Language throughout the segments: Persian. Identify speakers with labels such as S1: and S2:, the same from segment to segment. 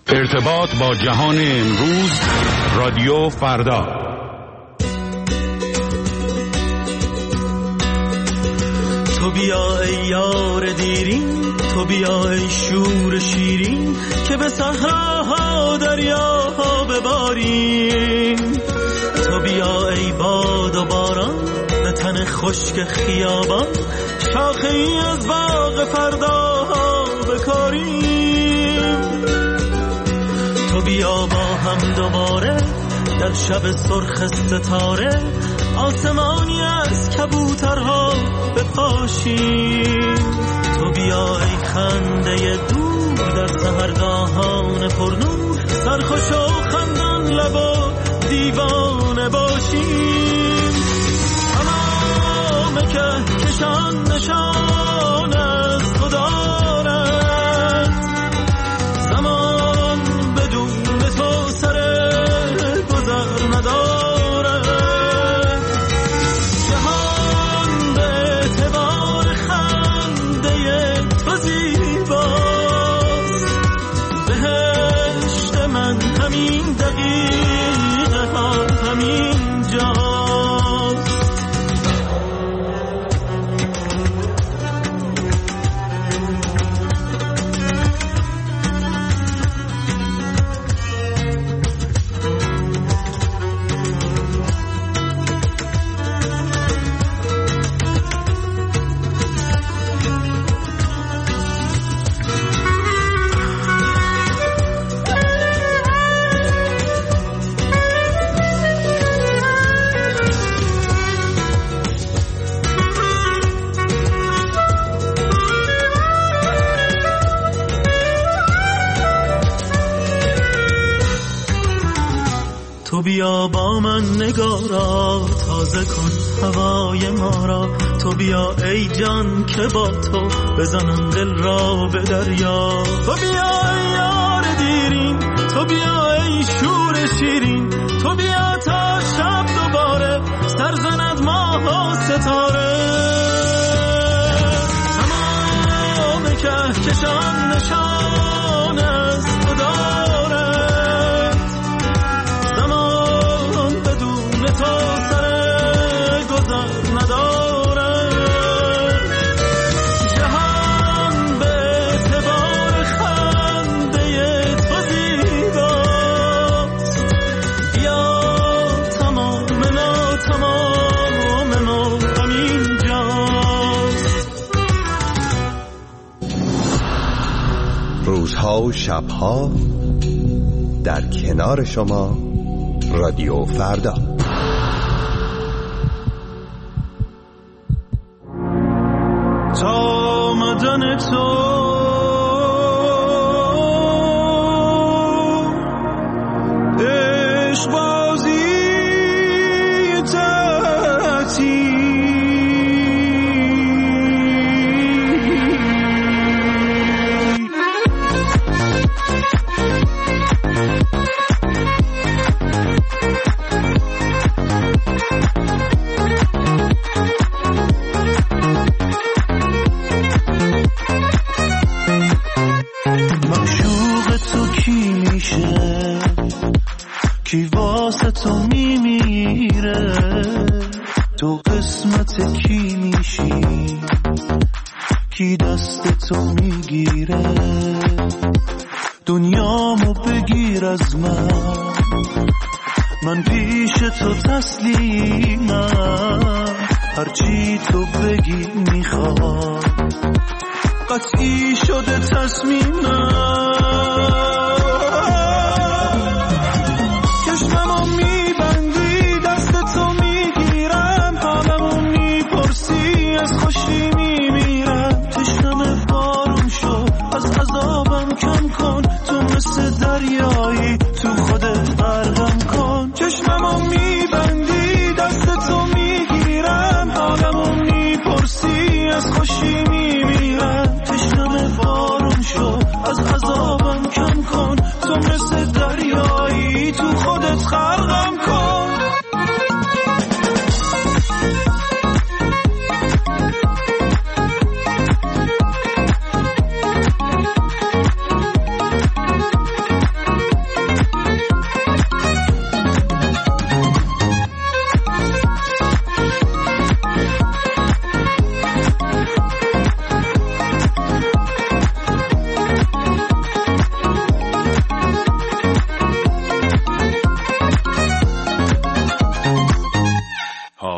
S1: ارتباط با جهان امروز، رادیو فردا.
S2: تو بیا ای یار دیرین، تو بیا ای شور شیرین، که به صحراها دریاها بباریم. تو بیا ای باد و باران، به تن خشک خیابان، شاخه ای از باغ فرداها بکاریم. تو بیا با هم دوباره در شب سرخ ستاره، آسمانی از کبوترها بپاشیم. تو بیا ای خنده دور در سحرگاهان پرنور، سرخوش و خندان لب و دیوانه باشیم. تمام کهکشان نشان از تو دارد، زمان بدون تو سر گذر ندارد. جهان به اعتبار خنده تو زیباست، بهشت من همین دقیقه ها همین جاست. تو بیا با من نگارا، تازه کن هوای ما را. تو بیا ای جان که با تو بزنم دل را به دریا. تو بیا ای یار دیرین، تو بیا ای شور شیرین، تو بیا تا شب دوباره سر زند ماه و ستاره. تمام کهکشان نشان از تو دارد، زمان بدون تو سر گذر ندارد. جهان به اعتبار خنده تو زیباست، بیا تمام ما همین جاست.
S3: روزها و شبها در کنار شما، رادیو فردا.
S2: تا آمدن تو عشق بازی کی واسه تو میمیره، تو قسمت کی میشی، کی دست تو میگیره. دنیامو بگیر از من پیش تو تسلیمم، هرچی تو بگی میخوام، قطعی شده تصمیمم. چشممو میبندی دست تو میگیرم، حالمو میپرسی از خوشی میمیرم. تشنم بارون شو از عذابم کم کن، تو مثل دریایی تو خودت غرقم کن. چشممو میبندی دست تو میگیرم، حالمو میپرسی از خوشی میمیرم. تشنم بارون شو از عذابم کم کن، تو مثل دریایی تو خودت غرقم کن.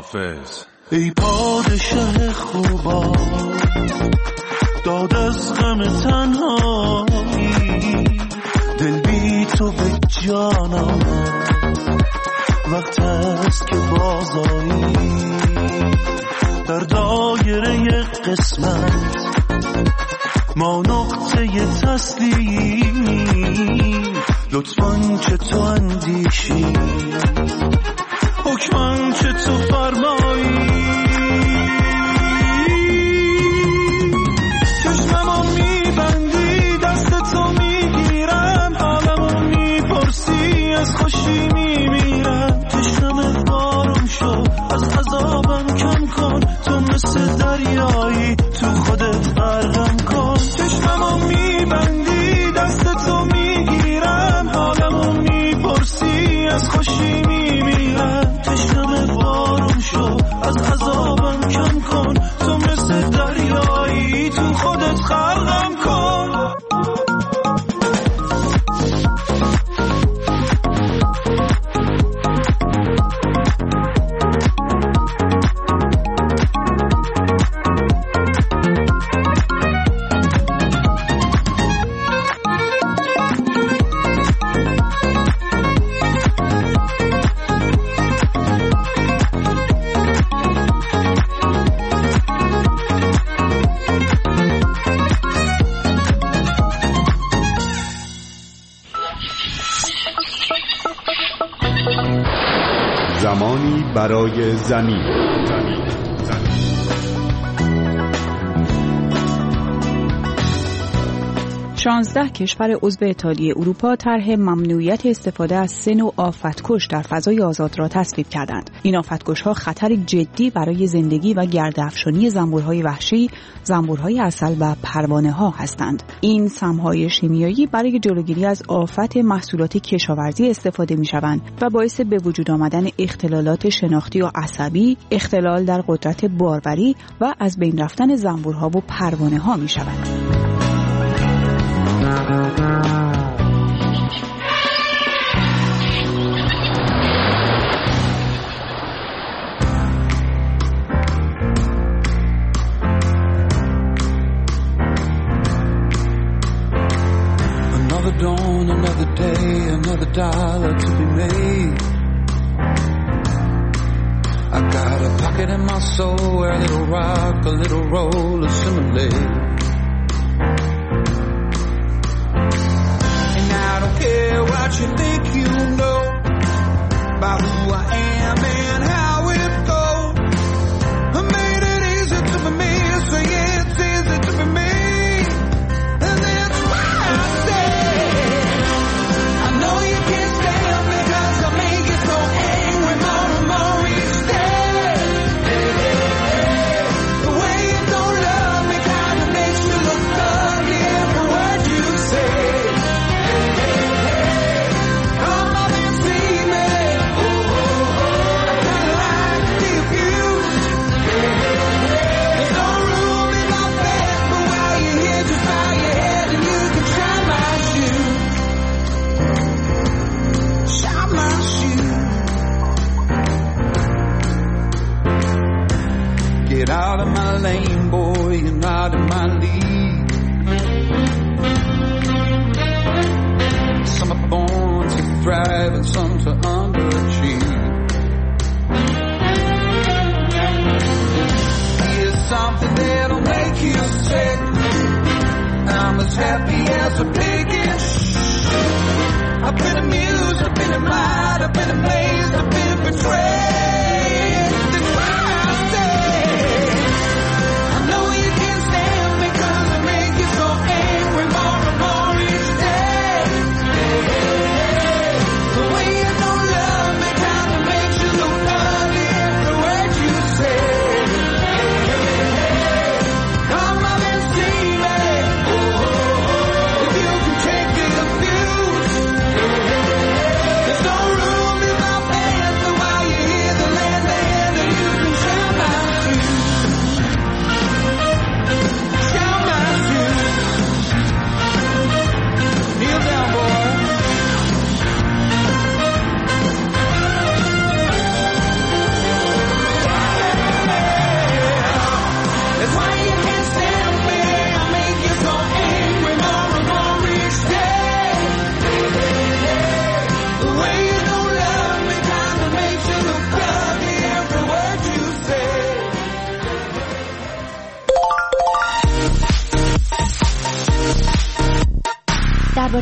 S1: حافظ.
S2: ای پادشه خوبا داد از غم تنهایی، دل بی تو به جانم وقت است که بازایی، در دایره قسمت ما نقطه تسلیم، لطفاً که تو اندیشی حکماً که تو فرمایی، چشممو میبندی دست تو میگیرم، حالمو میپرسی از خوشی میمیرم، تشنم بارم شو از عذابم کم کن، تو مثل دریایی تو خودت غرقم کن، چشممو میبندی دست تو میگیرم، حالمو میپرسی از خوشی میمیرم، تشنم بارم شو از عذابم کم کن، تو مثل دریایی تو خودت غرقم کن.
S3: زمانی برای زمین.
S4: 16 کشور عضو اتحادیه اروپا طرح ممنوعیت استفاده از 3 نوع آفتکش در فضای آزاد را تصویب کردند. این آفتکش‌ها خطر جدی برای زندگی و گرده‌افشانی زنبورهای وحشی، زنبورهای عسل و پروانه‌ها هستند. این سم‌های شیمیایی برای جلوگیری از آفت محصولات کشاورزی استفاده می‌شوند و باعث به وجود آمدن اختلالات شناختی و عصبی، اختلال در قدرت باروری و از بین رفتن زنبورها و پروانه‌ها می‌شوند.
S2: Another dawn, another day, another dollar to be made. I got a pocket in my soul where a little rock, a little roll assimilate. And I don't care what you think you know about who I am and how it goes. I made it easy to be me, so yeah, it's easy to be me. And that's why I say I know you can't stand me 'cause I make you so angry more and more each day. The way you don't love me kinda makes you look ugly every word you say. Come up and see me. I kinda like to be abused. There's no room in my bed, but while you're here, just bow your head and you can shine my shoe. Shine my shoe. Get out of my lane, boy, you're not in my league. Some are born to thrive and some to underachieve. Here's something that'll make you sick. I'm as happy as a pig in I've been amused, I've been admired, I've been amazed, I've been betrayed. That's why I say I know you can't stand me 'cause I make you so angry more and more each day. The way you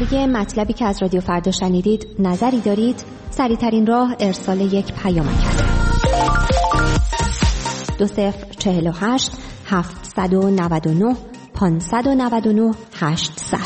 S5: درباره مطلبی که از رادیو فردا شنیدید نظری دارید؟ سریع‌ترین راه ارسال یک پیامک است. 2048 799 599 800.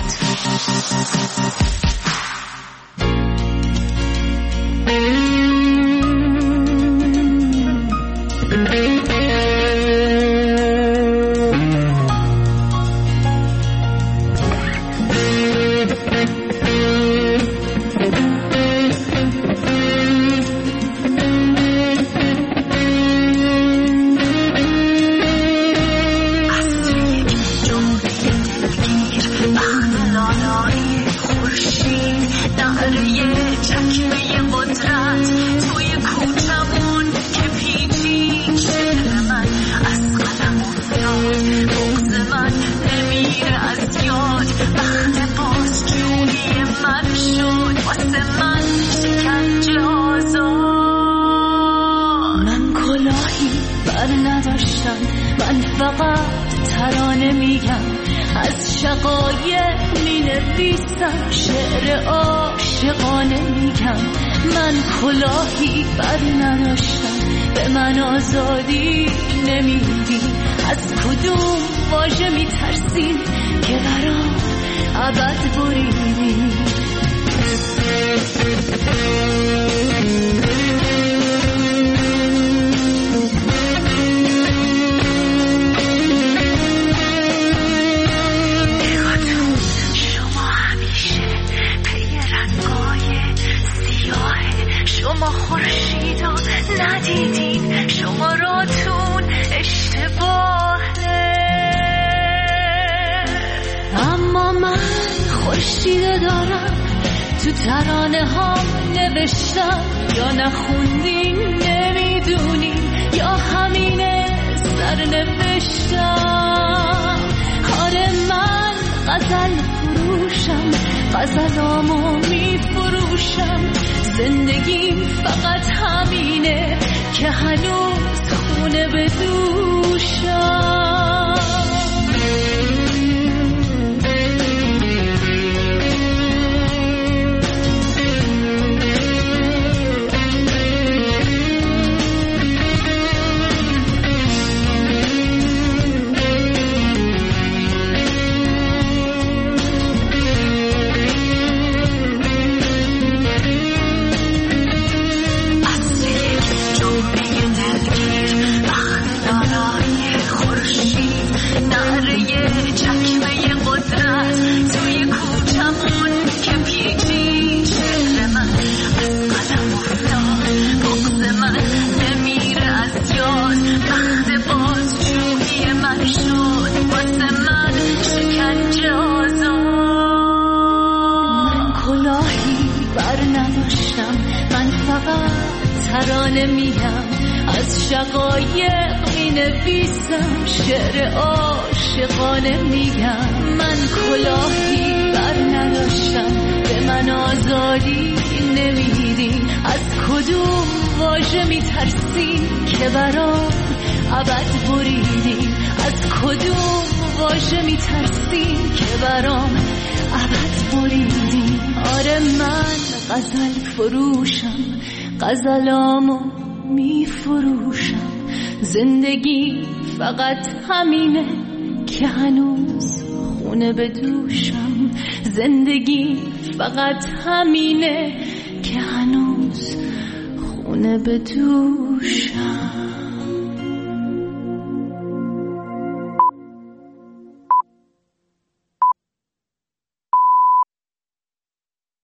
S6: شعر عاشقانه میگم، من کلاهی بر نداشتم، به من آزادی نمیدی. از کدوم واژه میترسی که برام ابد بریدی؟ شما خورشیدو ندیدین، شما راتون اشتباهه. اما من خورشیدو دارم، تو ترانه ها نوشتم، یا نخوندین نمیدونین، یا همینه سر نوشتم. آره من غزل فروشم، غزلامو میفروشم، زندگی فقط همینه که هنوز خونه به دوشم. ترانه میگم، از شقایق مینویسم، شعر عاشقانه میگم. من کلاهی بر نداشتم، به من آزادی نمیدین. از کدوم واژه میترسین که برام ابد بریدین؟ از کدوم واژه میترسین که برام ابد بریدین؟ آره من غزل فروشم، غزلامو میفروشم، زندگی فقط همینه که هنوز خونه به دوشم. زندگی فقط همینه که هنوز خونه به دوشم.